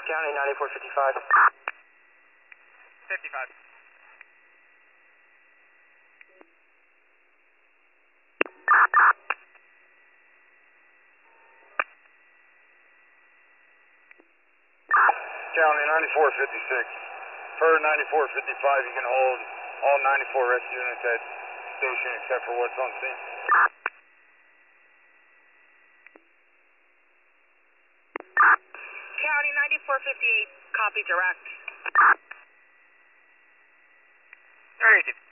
County 9455. 55. County 9456. Per 9455, you can hold all 94 rescue units at station except for what's on scene. County 9458, copy direct. Alright,